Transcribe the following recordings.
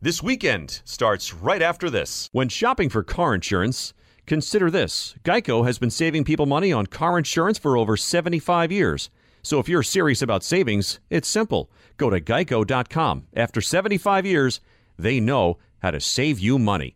This weekend starts right after this. When shopping for car insurance, consider this. Geico has been saving people money on car insurance for over 75 years. So if you're serious about savings, it's simple. Go to geico.com. After 75 years, they know how to save you money.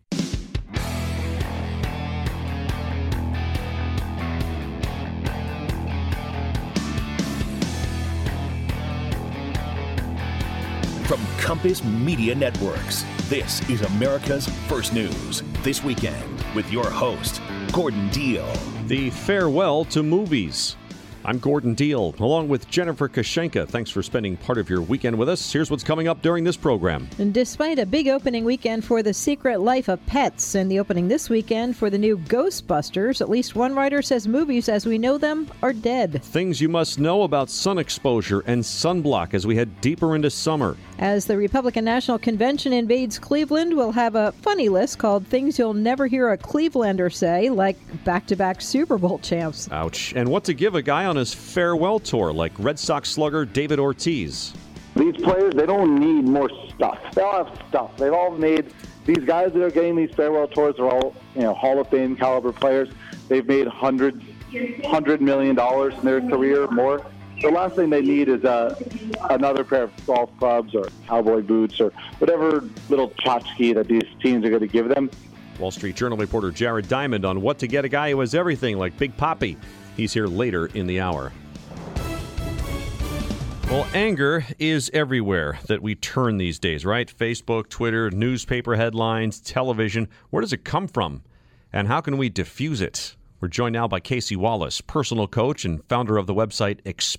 From Compass Media Networks, this is America's First News. This weekend with your host, Gordon Deal. The farewell to movies. I'm Gordon Deal, along with Jennifer Kashenka. Thanks for spending part of your weekend with us. Here's what's coming up during this program. And despite a big opening weekend for The Secret Life of Pets and the opening this weekend for the new Ghostbusters, at least one writer says movies as we know them are dead. Things you must know about sun exposure and sunblock as we head deeper into summer. As the Republican National Convention invades Cleveland, we'll have a funny list called Things You'll Never Hear a Clevelander Say, like back-to-back Super Bowl champs. Ouch. And what to give a guy on his farewell tour, like Red Sox slugger David Ortiz. These players, they don't need more stuff. They all have stuff. They've all made, these guys that are getting these farewell tours are all, Hall of Fame caliber players. They've made $100 million in their career, more. The last thing they need is another pair of golf clubs or cowboy boots or whatever little tchotchke that these teams are going to give them. Wall Street Journal reporter Jared Diamond on what to get a guy who has everything, like Big Papi. He's here later in the hour. Well, anger is everywhere that we turn these days, right? Facebook, Twitter, newspaper headlines, television. Where does it come from? And how can we diffuse it? We're joined now by Casey Wallace, personal coach and founder of the website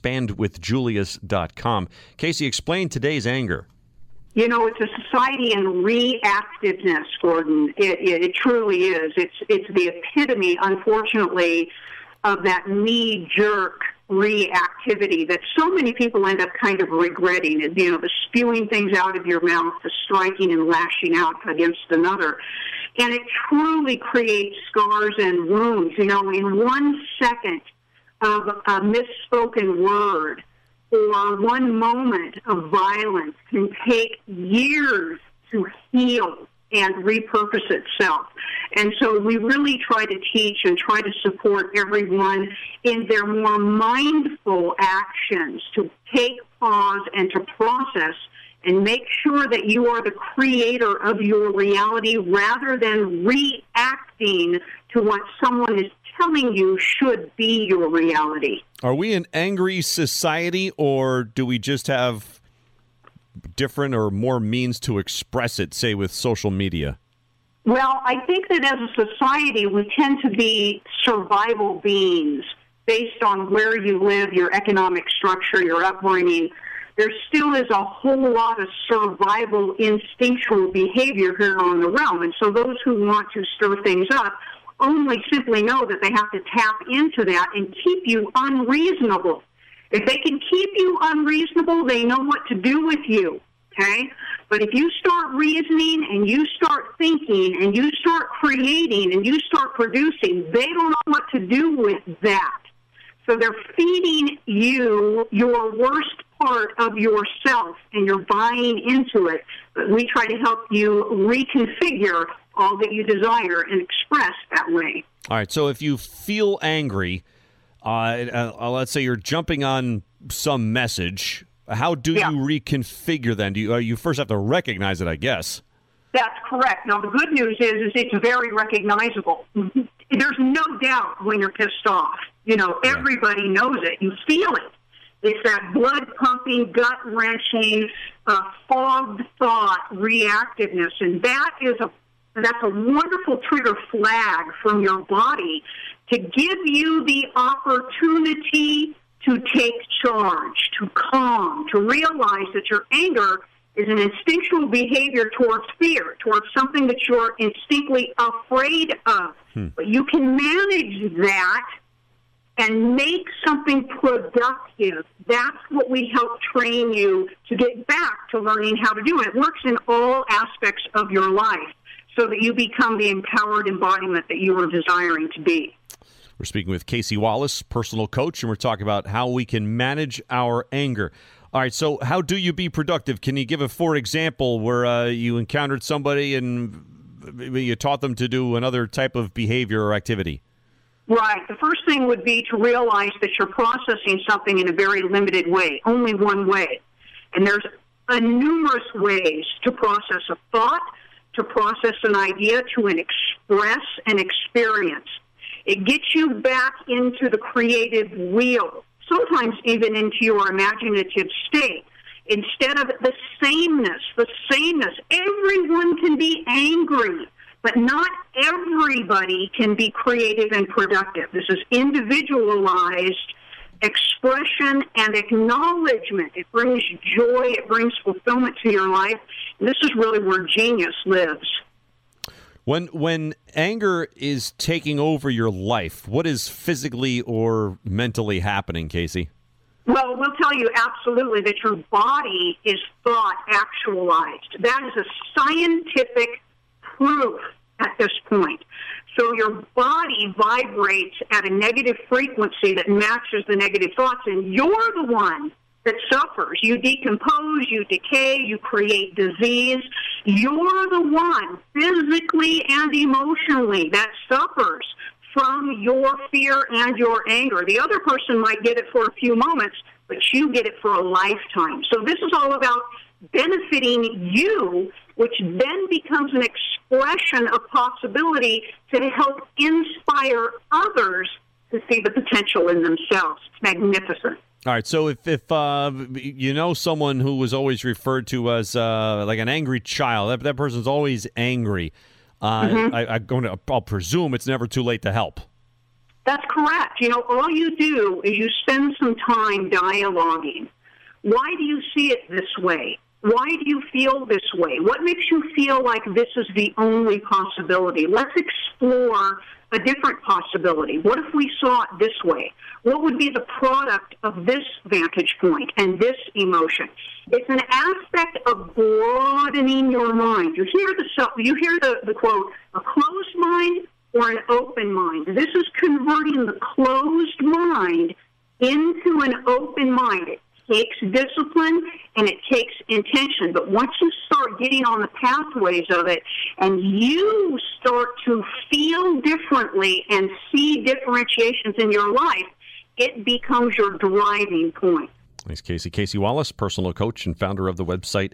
expandwithjulius.com. Casey, explain today's anger. It's a society in reactiveness, Gordon. It truly is. It's the epitome, unfortunately, of that knee-jerk reactivity that so many people end up kind of regretting. The spewing things out of your mouth, the striking and lashing out against another. And it truly creates scars and wounds. In 1 second of a misspoken word or one moment of violence can take years to heal and repurpose itself. And so we really try to teach and try to support everyone in their more mindful actions to take pause and to process and make sure that you are the creator of your reality rather than reacting to what someone is telling you should be your reality. Are we an angry society, or do we just have different or more means to express it, say with social media? Well, I think that as a society, we tend to be survival beings based on where you live, your economic structure, your upbringing. There still is a whole lot of survival instinctual behavior here on the realm. And so those who want to stir things up only simply know that they have to tap into that and keep you unreasonable. If they can keep you unreasonable, they know what to do with you, okay? But if you start reasoning and you start thinking and you start creating and you start producing, they don't know what to do with that. So they're feeding you your worst part of yourself and you're buying into it. But we try to help you reconfigure all that you desire and express that way. All right, so if you feel angry, let's say you're jumping on some message, how do you reconfigure then? You first have to recognize it, I guess. That's correct. Now, the good news is it's very recognizable. There's no doubt when you're pissed off. Everybody knows it. You feel it. It's that blood-pumping, gut-wrenching, fogged thought reactiveness, and that's a wonderful trigger flag from your body to give you the opportunity to take charge, to calm, to realize that your anger is an instinctual behavior towards fear, towards something that you're instinctively afraid of. But you can manage that and make something productive. That's what we help train you to get back to learning how to do. It works in all aspects of your life so that you become the empowered embodiment that you are desiring to be. We're speaking with Casey Wallace, personal coach, and we're talking about how we can manage our anger. All right, so how do you be productive? Can you give a for example where you encountered somebody and you taught them to do another type of behavior or activity? Right. The first thing would be to realize that you're processing something in a very limited way, only one way. And there's numerous ways to process a thought, to process an idea, to express an experience. It gets you back into the creative wheel, sometimes even into your imaginative state. Instead of the sameness, everyone can be angry, but not everybody can be creative and productive. This is individualized expression and acknowledgement. It brings joy, it brings fulfillment to your life. And this is really where genius lives. When anger is taking over your life, what is physically or mentally happening, Casey? Well, we'll tell you absolutely that your body is thought actualized. That is a scientific proof at this point. So your body vibrates at a negative frequency that matches the negative thoughts, and you're the one that suffers. You decompose, you decay, you create disease. You're the one, physically and emotionally, that suffers from your fear and your anger. The other person might get it for a few moments, but you get it for a lifetime. So this is all about benefiting you, which then becomes an expression of possibility to help inspire others to see the potential in themselves. It's magnificent. All right, so if you know someone who was always referred to as like an angry child, that person's always angry, I'll presume it's never too late to help. That's correct. You know, all you do is you spend some time dialoguing. Why do you see it this way? Why do you feel this way? What makes you feel like this is the only possibility? Let's explore a different possibility. What if we saw it this way? What would be the product of this vantage point and this emotion? It's an aspect of broadening your mind. You hear the quote, a closed mind or an open mind. This is converting the closed mind into an open mind. It takes discipline and it takes intention. But once you start getting on the pathways of it and you start to feel differently and see differentiations in your life, it becomes your driving point. Thanks, Casey. Casey Wallace, personal coach and founder of the website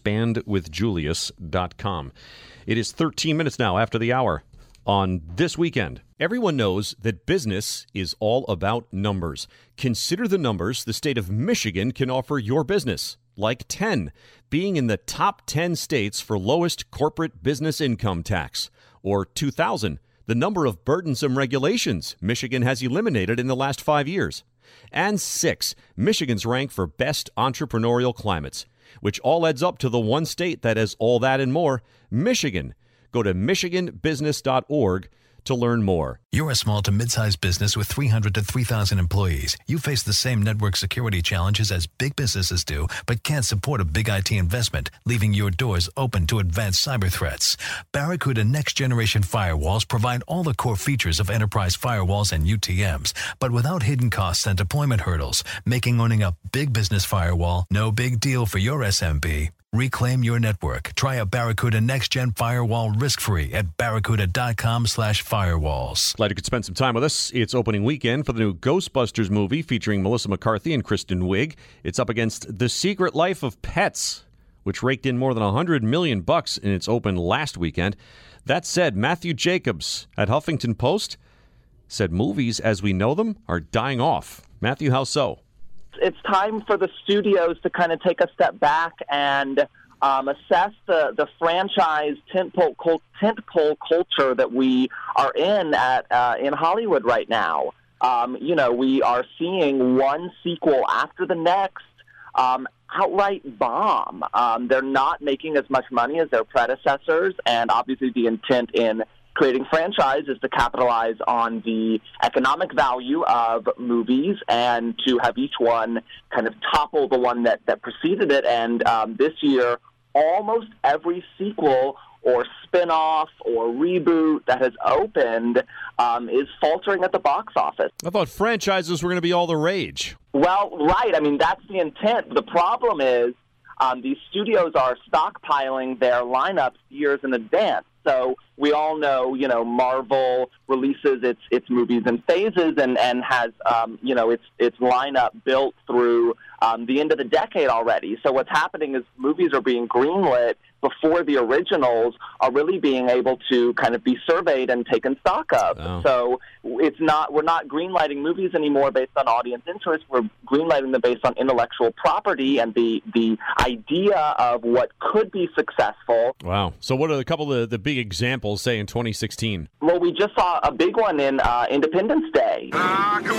expandwithjulius.com. It is 13 minutes now after the hour on This Weekend. Everyone knows that business is all about numbers. Consider the numbers the state of Michigan can offer your business, like 10, being in the top 10 states for lowest corporate business income tax, or 2,000, the number of burdensome regulations Michigan has eliminated in the last 5 years, and 6, Michigan's rank for best entrepreneurial climates, which all adds up to the one state that has all that and more, Michigan. Go to michiganbusiness.org to learn more. You're a small to mid-sized business with 300 to 3,000 employees. You face the same network security challenges as big businesses do, but can't support a big IT investment, leaving your doors open to advanced cyber threats. Barracuda next-generation firewalls provide all the core features of enterprise firewalls and UTMs, but without hidden costs and deployment hurdles, making owning a big business firewall no big deal for your SMB. Reclaim your network. Try a Barracuda next-gen firewall risk-free at barracuda.com/firewalls. Glad you could spend some time with us. It's opening weekend for the new Ghostbusters movie featuring Melissa McCarthy and Kristen Wiig. It's up against The Secret Life of Pets, which raked in more than $100 million in its open last weekend. That said, Matthew Jacobs at Huffington Post said movies as we know them are dying off. Matthew, how so? It's time for the studios to kind of take a step back and assess the franchise tentpole culture that we are in Hollywood right now. We are seeing one sequel after the next outright bomb. They're not making as much money as their predecessors, and obviously the intent in creating franchise is to capitalize on the economic value of movies and to have each one kind of topple the one that preceded it. And this year, almost every sequel or spin-off or reboot that has opened is faltering at the box office. I thought franchises were going to be all the rage. Well, right. I mean, that's the intent. The problem is these studios are stockpiling their lineups years in advance. So we all know, Marvel releases its movies in phases and has, its lineup built through the end of the decade already. So what's happening is movies are being greenlit before the originals are really being able to kind of be surveyed and taken stock of. Oh. So we're not greenlighting movies anymore based on audience interest. We're greenlighting them based on intellectual property and the idea of what could be successful. Wow. So what are a couple of the big examples, say, in 2016? Well, we just saw a big one in Independence Day. Come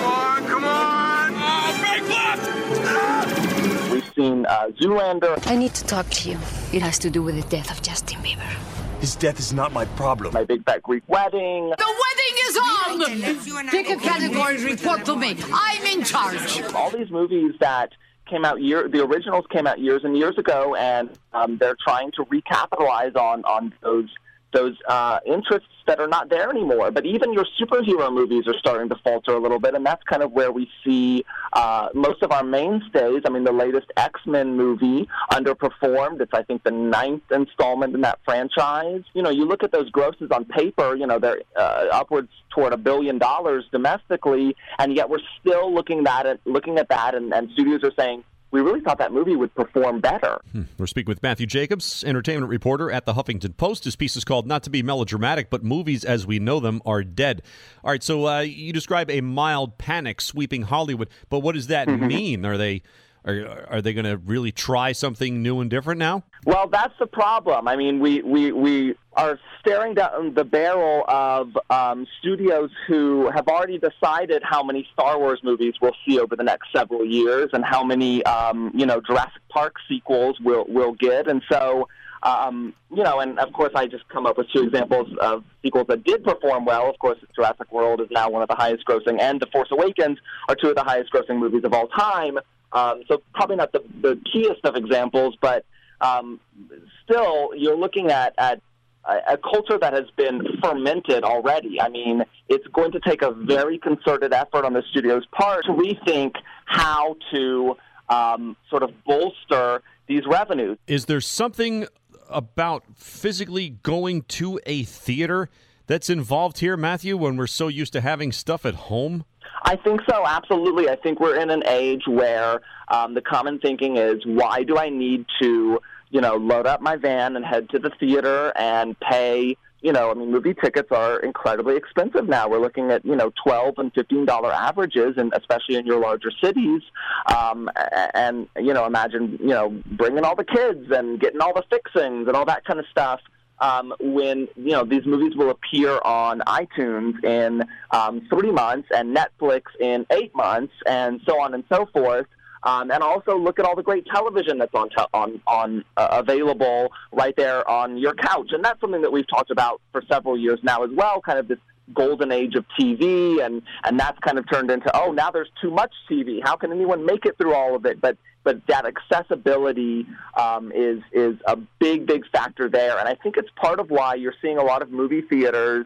on! Oh, break left! We've seen Zoolander. I need to talk to you. It has to do with the death of Justin Bieber. His death is not my problem. My Big Fat Greek Wedding. The wedding is on! Pick a category, report to me. I'm in charge. All these movies that came out the originals came out years and years ago, and they're trying to recapitalize on those interests that are not there anymore. But even your superhero movies are starting to falter a little bit, and that's kind of where we see most of our mainstays. I mean, the latest X-Men movie underperformed. It's, I think, the 9th installment in that franchise. You look at those grosses on paper, they're upwards toward $1 billion domestically, and yet we're still looking at that, and studios are saying, we really thought that movie would perform better. We're speaking with Matthew Jacobs, entertainment reporter at the Huffington Post. His piece is called Not to Be Melodramatic, but Movies as We Know Them Are Dead. All right, so you describe a mild panic sweeping Hollywood, but what does that mean? Are they going to really try something new and different now? Well, that's the problem. I mean, we are staring down the barrel of studios who have already decided how many Star Wars movies we'll see over the next several years and how many, Jurassic Park sequels we'll get. And so, and of course I just come up with two examples of sequels that did perform well. Of course, Jurassic World is now one of the highest grossing, and The Force Awakens are two of the highest grossing movies of all time. So probably not the keyest of examples, but still you're looking at a culture that has been fermented already. I mean, it's going to take a very concerted effort on the studio's part to rethink how to sort of bolster these revenues. Is there something about physically going to a theater that's involved here, Matthew, when we're so used to having stuff at home? I think so, absolutely. I think we're in an age where the common thinking is, why do I need to, load up my van and head to the theater and pay, movie tickets are incredibly expensive now. We're looking at, $12 and $15 averages, and especially in your larger cities. And, imagine, bringing all the kids and getting all the fixings and all that kind of stuff. When, these movies will appear on iTunes in 3 months and Netflix in 8 months and so on and so forth. And also look at all the great television that's on available right there on your couch. And that's something that we've talked about for several years now as well, kind of this golden age of TV, and that's kind of turned into, now there's too much TV. How can anyone make it through all of it? But that accessibility is a big factor there. And I think it's part of why you're seeing a lot of movie theaters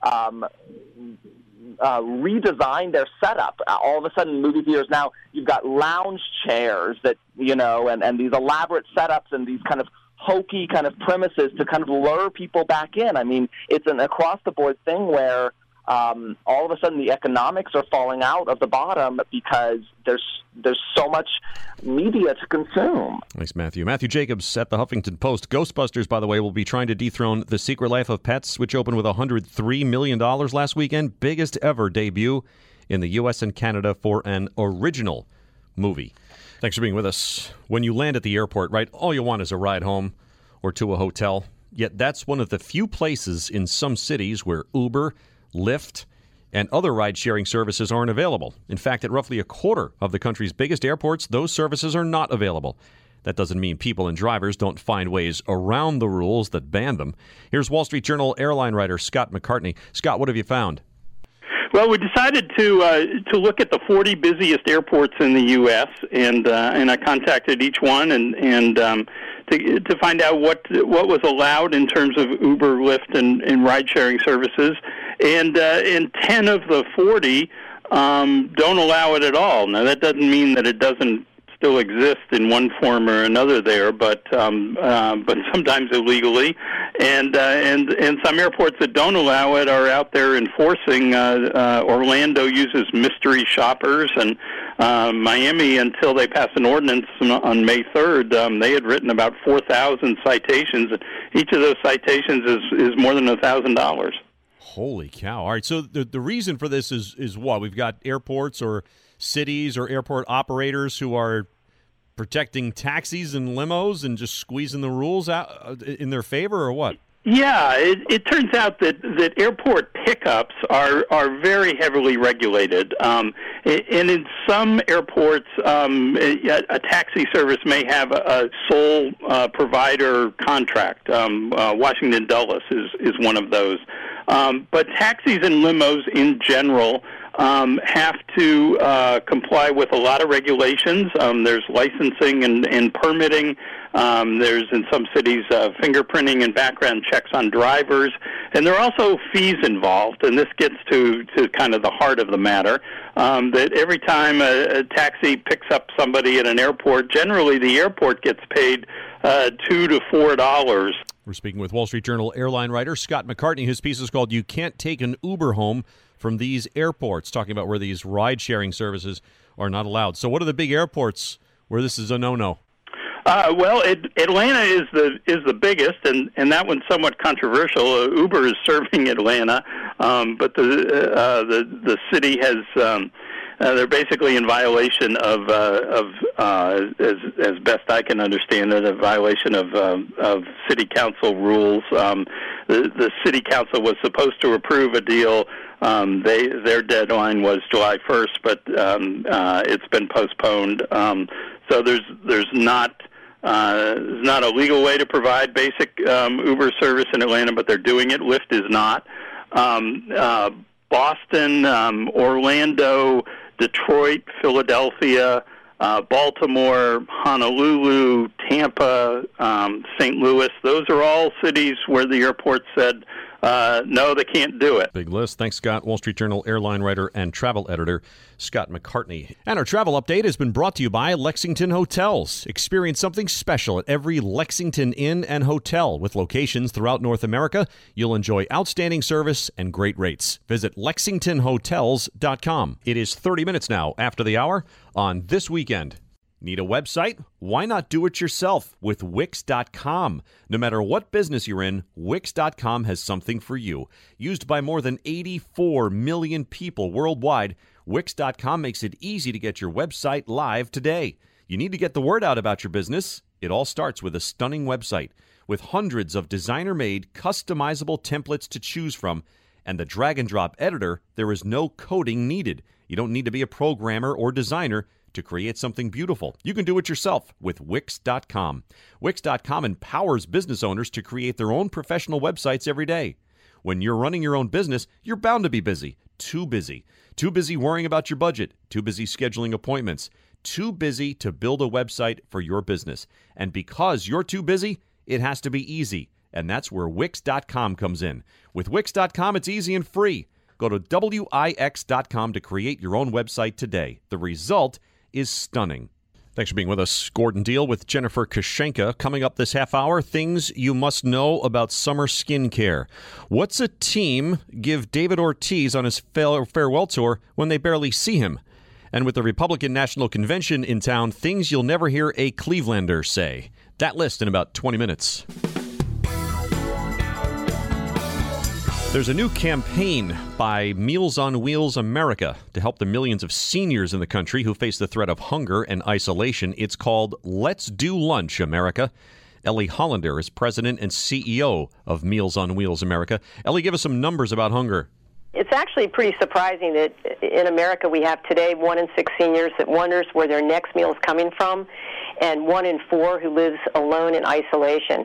redesign their setup. All of a sudden, movie theaters now, you've got lounge chairs that, and these elaborate setups and these kind of hokey kind of premises to kind of lure people back in. I mean, it's an across-the-board thing where all of a sudden the economics are falling out of the bottom because there's so much media to consume. Thanks, Matthew. Matthew Jacobs at the Huffington Post. Ghostbusters, by the way, will be trying to dethrone The Secret Life of Pets, which opened with $103 million last weekend. Biggest ever debut in the U.S. and Canada for an original movie. Thanks for being with us. When you land at the airport, right, all you want is a ride home or to a hotel. Yet that's one of the few places in some cities where Uber, Lyft, and other ride-sharing services aren't available. In fact, at roughly a quarter of the country's biggest airports, those services are not available. That doesn't mean people and drivers don't find ways around the rules that ban them. Here's Wall Street Journal airline writer Scott McCartney. Scott, what have you found? Well, we decided to look at the 40 busiest airports in the U.S. and I contacted each one and to find out what was allowed in terms of Uber, Lyft, and ride-sharing services, and 10 of the 40 don't allow it at all. Now, that doesn't mean that it doesn't still exist in one form or another there, but sometimes illegally, and some airports that don't allow it are out there enforcing. Orlando uses mystery shoppers, and Miami, until they passed an ordinance on May 3rd, they had written about 4,000 citations. Each of those citations is more than $1,000. Holy cow! All right, so the reason for this is what? We've got airports or cities or airport operators who are protecting taxis and limos and just squeezing the rules out in their favor, or what? Yeah, it turns out that airport pickups are very heavily regulated, and in some airports, a taxi service may have a sole provider contract. Washington Dulles is one of those, but taxis and limos in general have to comply with a lot of regulations. There's licensing and permitting. There's, in some cities, fingerprinting and background checks on drivers. And there are also fees involved, and this gets to kind of the heart of the matter, that every time a taxi picks up somebody at an airport, generally the airport gets paid $2 to $4. We're speaking with Wall Street Journal airline writer Scott McCartney. His piece is called "You Can't Take an Uber Home from These Airports," talking about where these ride-sharing services are not allowed. So what are the big airports where this is a no-no? Well, Atlanta is the biggest, and that one's somewhat controversial. Uber is serving Atlanta, but the city has they're basically in violation of as best I can understand it, a violation of city council rules. The city council was supposed to approve a deal. Their deadline was July 1st, but it's been postponed. So there's not a legal way to provide basic Uber service in Atlanta, but they're doing it. Lyft is not. Boston, Orlando, Detroit, Philadelphia, Baltimore, Honolulu, Tampa, St. Louis, those are all cities where the airport said, no, they can't do it. Big list. Thanks, Scott. Wall Street Journal airline writer and travel editor Scott McCartney. And our travel update has been brought to you by Lexington Hotels. Experience something special at every Lexington Inn and Hotel. With locations throughout North America, you'll enjoy outstanding service and great rates. Visit LexingtonHotels.com. It is 30 minutes now after the hour on This Weekend. Need a website? Why not do it yourself with Wix.com? No matter what business you're in, Wix.com has something for you. Used by more than 84 million people worldwide, Wix.com makes it easy to get your website live today. You need to get the word out about your business? It all starts with a stunning website. With hundreds of designer-made, customizable templates to choose from, and the drag-and-drop editor, there is no coding needed. You don't need to be a programmer or designer to create something beautiful. You can do it yourself with Wix.com. Wix.com empowers business owners to create their own professional websites every day. When you're running your own business, you're bound to be busy. Too busy. Too busy worrying about your budget. Too busy scheduling appointments. Too busy to build a website for your business. And because you're too busy, it has to be easy. And that's where Wix.com comes in. With Wix.com, it's easy and free. Go to Wix.com to create your own website today. The result is stunning. Thanks for being with us. Gordon Deal with Jennifer Kashenka. Coming up this half hour, things you must know about summer skincare. What's a team give David Ortiz on his farewell tour when they barely see him? And with the Republican National Convention in town, things you'll never hear a Clevelander say. That list in about 20 minutes. There's a new campaign by Meals on Wheels America to help the millions of seniors in the country who face the threat of hunger and isolation. It's called Let's Do Lunch America. Ellie Hollander is president and CEO of Meals on Wheels America. Ellie, give us some numbers about hunger. It's actually pretty surprising that in America we have today 1 in 6 seniors that wonders where their next meal is coming from, and 1 in 4 who lives alone in isolation.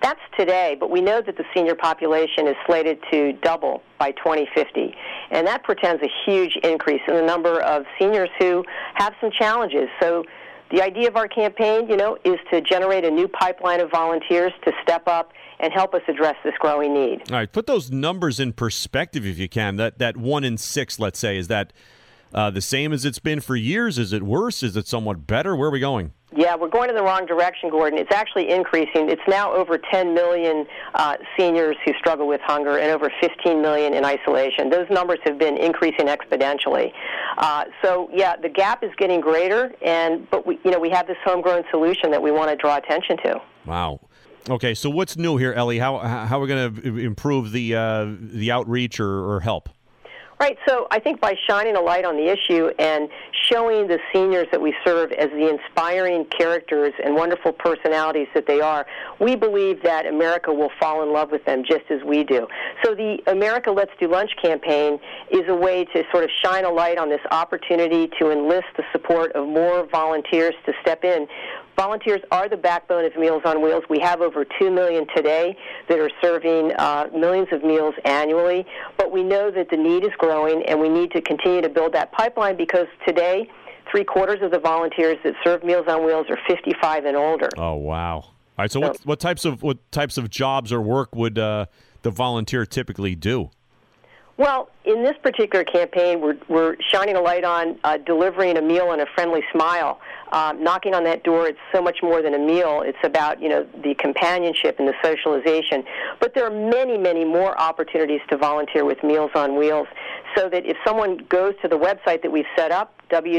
That's today, but we know that the senior population is slated to double by 2050, and that portends a huge increase in the number of seniors who have some challenges. So the idea of our campaign, is to generate a new pipeline of volunteers to step up and help us address this growing need. All right, put those numbers in perspective if you can. That 1 in 6, let's say, is that the same as it's been for years? Is it worse? Is it somewhat better? Where are we going? Yeah, we're going in the wrong direction, Gordon. It's actually increasing. It's now over 10 million seniors who struggle with hunger and over 15 million in isolation. Those numbers have been increasing exponentially. The gap is getting greater, but we have this homegrown solution that we want to draw attention to. Wow. Okay, so what's new here, Ellie? How are we going to improve the outreach or help? Right, so I think by shining a light on the issue and showing the seniors that we serve as the inspiring characters and wonderful personalities that they are, we believe that America will fall in love with them just as we do. So the America Let's Do Lunch campaign is a way to sort of shine a light on this opportunity to enlist the support of more volunteers to step in. Volunteers are the backbone of Meals on Wheels. We have over 2 million today that are serving millions of meals annually, but we know that the need is growing, and we need to continue to build that pipeline because today, 3/4 of the volunteers that serve Meals on Wheels are 55 and older. Oh, wow. All right, so what types of jobs or work would the volunteer typically do? Well, in this particular campaign, we're shining a light on delivering a meal and a friendly smile. Knocking on that door, it's so much more than a meal. It's about, the companionship and the socialization. But there are many, many more opportunities to volunteer with Meals on Wheels, so that if someone goes to the website that we've set up,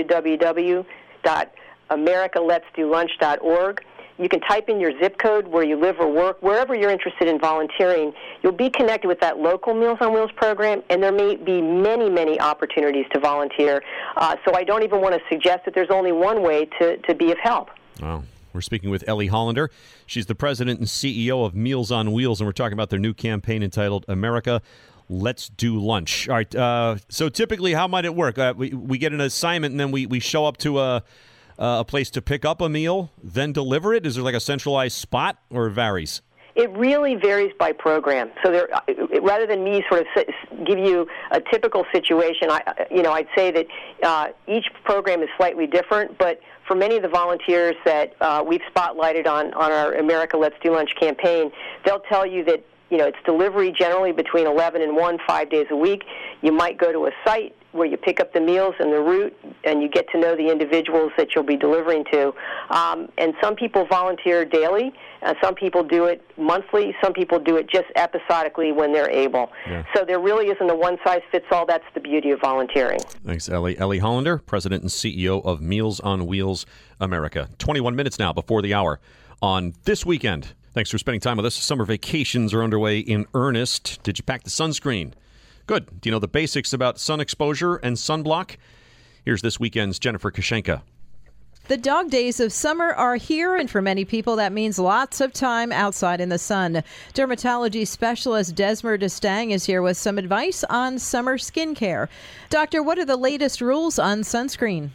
www.americaletsdolunch.org, you can type in your zip code where you live or work. Wherever you're interested in volunteering, you'll be connected with that local Meals on Wheels program, and there may be many, many opportunities to volunteer. So I don't even want to suggest that there's only one way to be of help. Wow. We're speaking with Ellie Hollander. She's the president and CEO of Meals on Wheels, and we're talking about their new campaign entitled America Let's Do Lunch. All right, so typically how might it work? We get an assignment, and then we show up to a place to pick up a meal, then deliver it? Is there like a centralized spot, or it varies? It really varies by program. So rather than me sort of give you a typical situation, I'd say that each program is slightly different, but for many of the volunteers that we've spotlighted on our America Let's Do Lunch campaign, they'll tell you that it's delivery generally between 11 and 1, 5 days a week. You might go to a site where you pick up the meals and the route, and you get to know the individuals that you'll be delivering to. And some people volunteer daily, some people do it monthly, some people do it just episodically when they're able. Yeah. So there really isn't a one-size-fits-all. That's the beauty of volunteering. Thanks, Ellie. Ellie Hollander, President and CEO of Meals on Wheels America. 21 minutes now before the hour on This Weekend. Thanks for spending time with us. Summer vacations are underway in earnest. Did you pack the sunscreen? Good. Do you know the basics about sun exposure and sunblock? Here's This Weekend's Jennifer Kashenka. The dog days of summer are here, and for many people, that means lots of time outside in the sun. Dermatology specialist Desmer Destang is here with some advice on summer skincare. Doctor, what are the latest rules on sunscreen?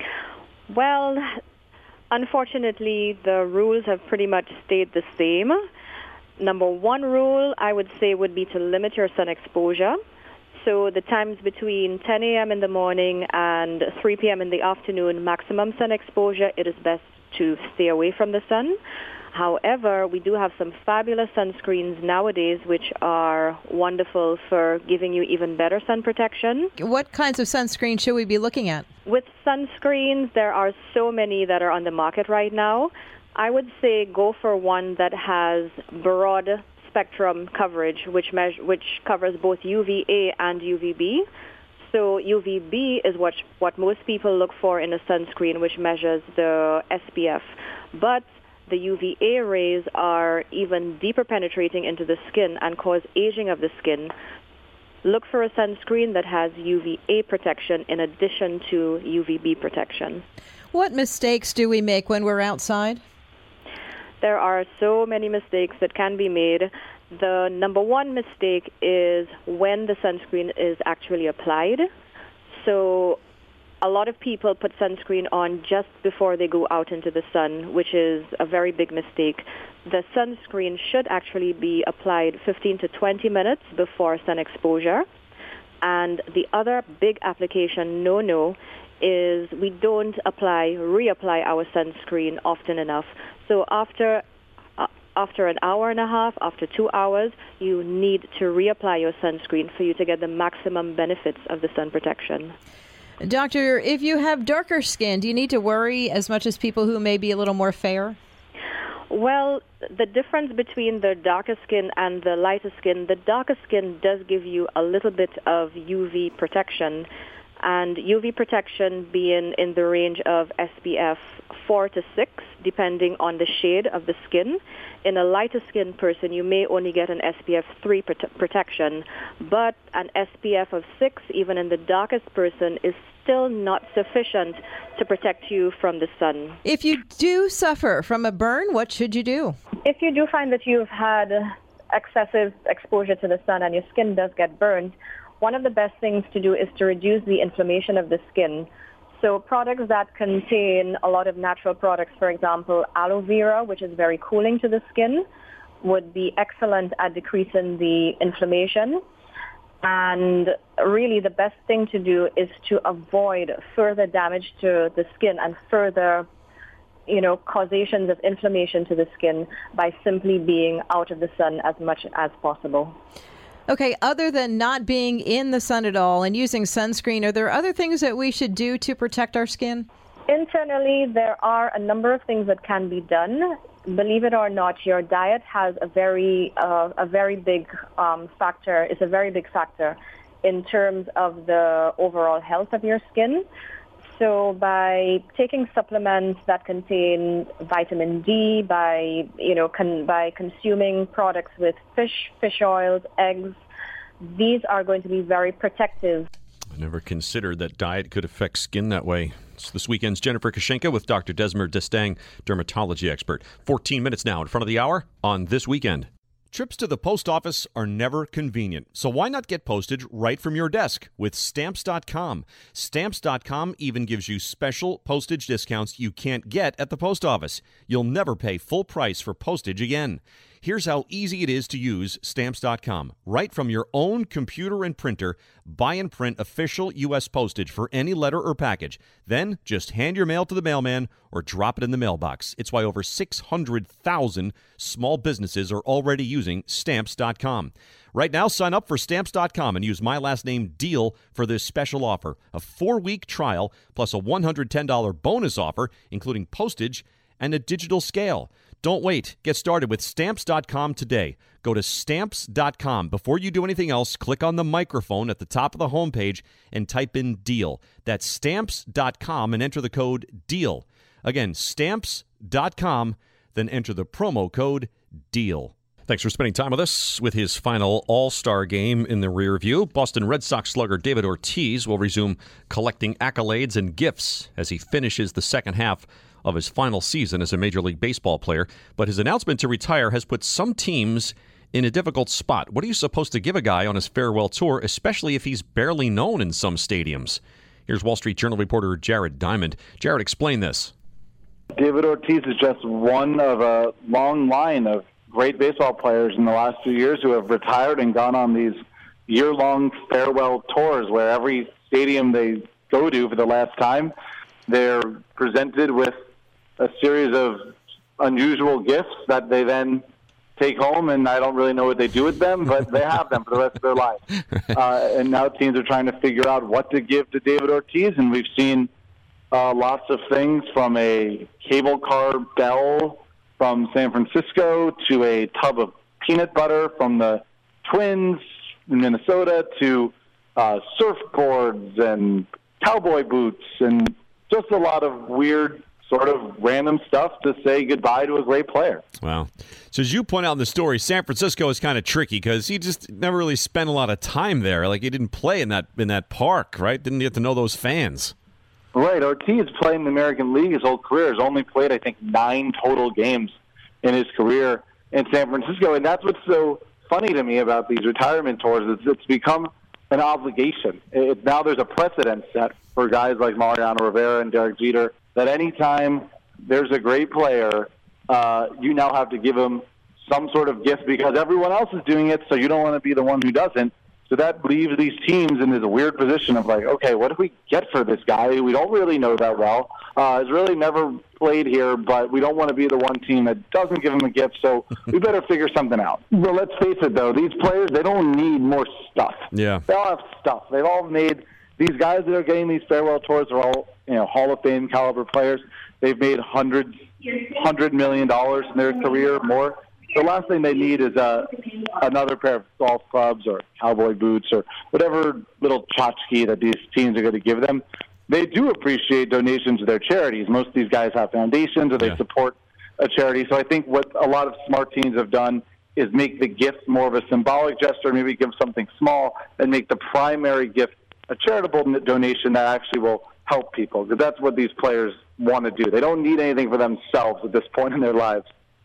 Well, unfortunately, the rules have pretty much stayed the same. Number one rule, I would say, would be to limit your sun exposure. So the times between 10 a.m. in the morning and 3 p.m. in the afternoon, maximum sun exposure, it is best to stay away from the sun. However, we do have some fabulous sunscreens nowadays which are wonderful for giving you even better sun protection. What kinds of sunscreen should we be looking at? With sunscreens, there are so many that are on the market right now. I would say go for one that has broad spectrum coverage, which covers both UVA and UVB. So UVB is what most people look for in a sunscreen, which measures the SPF. But the UVA rays are even deeper penetrating into the skin and cause aging of the skin. Look for a sunscreen that has UVA protection in addition to UVB protection. What mistakes do we make when we're outside? There are so many mistakes that can be made. The number one mistake is when the sunscreen is actually applied. So A lot of people put sunscreen on just before they go out into the sun, which is a very big mistake. The sunscreen should actually be applied 15 to 20 minutes before sun exposure. And the other big application no-no is we don't reapply our sunscreen often enough. So after an hour and a half, after 2 hours, you need to reapply your sunscreen for you to get the maximum benefits of the sun protection. Doctor, if you have darker skin, do you need to worry as much as people who may be a little more fair? Well, the difference between the darker skin and the lighter skin, the darker skin does give you a little bit of UV protection, and UV protection being in the range of SPF 4 to 6, depending on the shade of the skin. In a lighter skin person, you may only get an SPF 3 protection, but an SPF of 6, even in the darkest person, is still not sufficient to protect you from the sun. If you do suffer from a burn, what should you do? If you do find that you've had excessive exposure to the sun and your skin does get burned, one of the best things to do is to reduce the inflammation of the skin. So products that contain a lot of natural products, for example, aloe vera, which is very cooling to the skin, would be excellent at decreasing the inflammation. And really the best thing to do is to avoid further damage to the skin and further, causations of inflammation to the skin by simply being out of the sun as much as possible. Okay, other than not being in the sun at all and using sunscreen, are there other things that we should do to protect our skin? Internally, there are a number of things that can be done. Believe it or not, your diet has a very big factor. It's a very big factor in terms of the overall health of your skin. So by taking supplements that contain vitamin D, by consuming products with fish oils, eggs, these are going to be very protective. I never considered that diet could affect skin that way. It's this weekend's Jennifer Kashenka with Dr. Desmer Destang, dermatology expert. 14 minutes now in front of the hour on This Weekend. Trips to the post office are never convenient, so why not get postage right from your desk with Stamps.com? Stamps.com even gives you special postage discounts you can't get at the post office. You'll never pay full price for postage again. Here's how easy it is to use Stamps.com. Right from your own computer and printer, buy and print official U.S. postage for any letter or package. Then just hand your mail to the mailman or drop it in the mailbox. It's why over 600,000 small businesses are already using Stamps.com. Right now, sign up for Stamps.com and use my last name DEAL for this special offer. A 4-week trial plus a $110 bonus offer, including postage and a digital scale. Don't wait. Get started with Stamps.com today. Go to Stamps.com. Before you do anything else, click on the microphone at the top of the homepage and type in DEAL. That's Stamps.com and enter the code DEAL. Again, Stamps.com, then enter the promo code DEAL. Thanks for spending time with us. With his final All-Star game in the rear view, Boston Red Sox slugger David Ortiz will resume collecting accolades and gifts as he finishes the second half of his final season as a Major League Baseball player. But his announcement to retire has put some teams in a difficult spot. What are you supposed to give a guy on his farewell tour, especially if he's barely known in some stadiums? Here's Wall Street Journal reporter Jared Diamond. Jared, explain this. David Ortiz is just one of a long line of great baseball players in the last few years who have retired and gone on these year-long farewell tours where every stadium they go to for the last time, they're presented with a series of unusual gifts that they then take home, and I don't really know what they do with them, but they have them for the rest of their life. And now teams are trying to figure out what to give to David Ortiz, and we've seen lots of things from a cable car bell from San Francisco to a tub of peanut butter from the Twins in Minnesota to surfboards and cowboy boots and just a lot of weird sort of random stuff to say goodbye to a great player. Wow. So as you point out in the story, San Francisco is kind of tricky because he just never really spent a lot of time there. Like, he didn't play in that park, right? Didn't get to know those fans. Right. Ortiz played in the American League his whole career. He's only played, I think, 9 total games in his career in San Francisco. And that's what's so funny to me about these retirement tours. It's become an obligation. Now there's a precedent set for guys like Mariano Rivera and Derek Jeter that anytime there's a great player, you now have to give him some sort of gift because everyone else is doing it, so you don't want to be the one who doesn't. So that leaves these teams in this weird position of like, okay, what do we get for this guy who we don't really know that well? Has really never played here, but we don't want to be the one team that doesn't give him a gift, so we better figure something out. Well, let's face it, though. These players, they don't need more stuff. Yeah. They all have stuff. They've all made – these guys that are getting these farewell tours are all, Hall of Fame caliber players. They've made $100 million in their career, more. The last thing they need is another pair of golf clubs or cowboy boots or whatever little tchotchke that these teams are going to give them. They do appreciate donations to their charities. Most of these guys have foundations or they support a charity. So I think what a lot of smart teams have done is make the gift more of a symbolic gesture, maybe give something small, and make the primary gift a charitable donation that actually will help people. Because that's what these players want to do. They don't need anything for themselves at this point in their lives.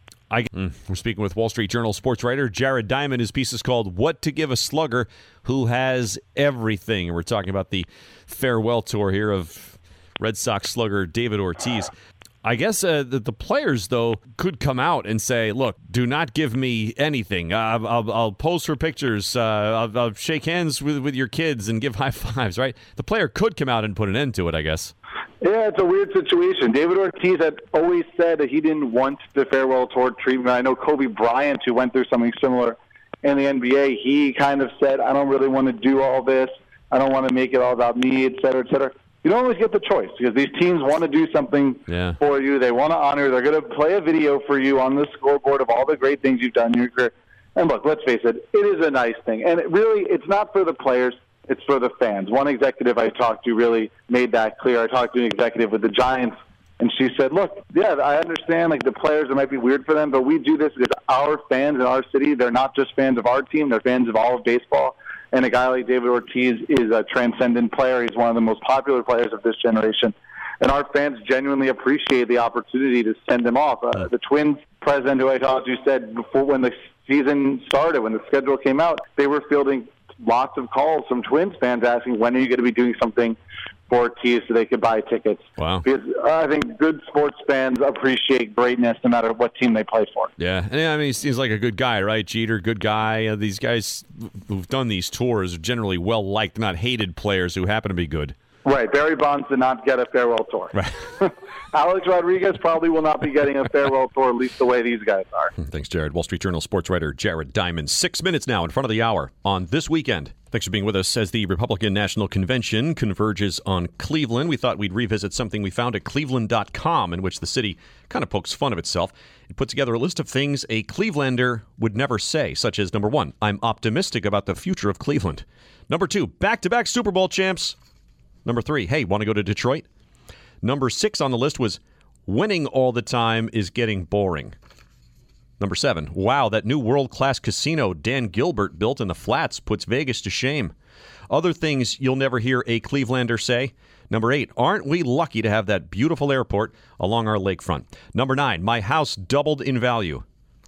We're speaking with Wall Street Journal sports writer Jared Diamond. His piece is called What to Give a Slugger Who Has Everything. And we're talking about the farewell tour here of Red Sox slugger David Ortiz. I guess the players, though, could come out and say, look, do not give me anything. I'll pose for pictures. I'll shake hands with your kids and give high fives, right? The player could come out and put an end to it, I guess. Yeah, it's a weird situation. David Ortiz had always said that he didn't want the farewell tour treatment. I know Kobe Bryant, who went through something similar in the NBA, he kind of said, I don't really want to do all this. I don't want to make it all about me, et cetera, et cetera. You don't always get the choice because these teams want to do something for you. They want to honor. They're going to play a video for you on the scoreboard of all the great things you've done in your career. And look, let's face it, it is a nice thing. And it's not for the players. It's for the fans. One executive I talked to really made that clear. I talked to an executive with the Giants, and she said, look, yeah, I understand, like, the players, it might be weird for them, but we do this because our fans in our city, they're not just fans of our team, they're fans of all of baseball. And a guy like David Ortiz is a transcendent player. He's one of the most popular players of this generation. And our fans genuinely appreciate the opportunity to send him off. The Twins president who I talked to said before when the season started, when the schedule came out, they were fielding lots of calls from Twins fans asking, when are you going to be doing something for Ortiz so they could buy tickets? Wow. Because I think good sports fans appreciate greatness no matter what team they play for. Yeah. And I mean, he seems like a good guy, right? Jeter, good guy. These guys who've done these tours are generally well-liked, not hated players who happen to be good. Right. Barry Bonds did not get a farewell tour. Right. Alex Rodriguez probably will not be getting a farewell tour, at least the way these guys are. Thanks, Jared. Wall Street Journal sports writer Jared Diamond. 6 minutes now in front of the hour on This Weekend. Thanks for being with us as the Republican National Convention converges on Cleveland. We thought we'd revisit something we found at cleveland.com in which the city kind of pokes fun of itself. It put together a list of things a Clevelander would never say, such as, number 1, I'm optimistic about the future of Cleveland. Number 2, back-to-back Super Bowl champs. Number 3, hey, want to go to Detroit? Number 6 on the list was winning all the time is getting boring. Number 7, wow, that new world-class casino Dan Gilbert built in the Flats puts Vegas to shame. Other things you'll never hear a Clevelander say. Number 8, aren't we lucky to have that beautiful airport along our lakefront? Number 9, my house doubled in value.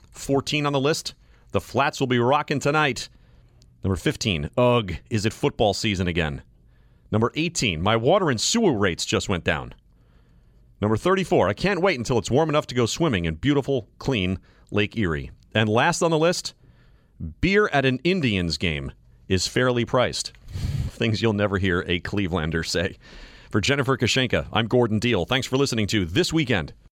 14 on the list, the Flats will be rocking tonight. Number 15, ugh, is it football season again? Number 18, my water and sewer rates just went down. Number 34, I can't wait until it's warm enough to go swimming in beautiful, clean Lake Erie. And last on the list, beer at an Indians game is fairly priced. Things you'll never hear a Clevelander say. For Jennifer Kashenka, I'm Gordon Deal. Thanks for listening to This Weekend.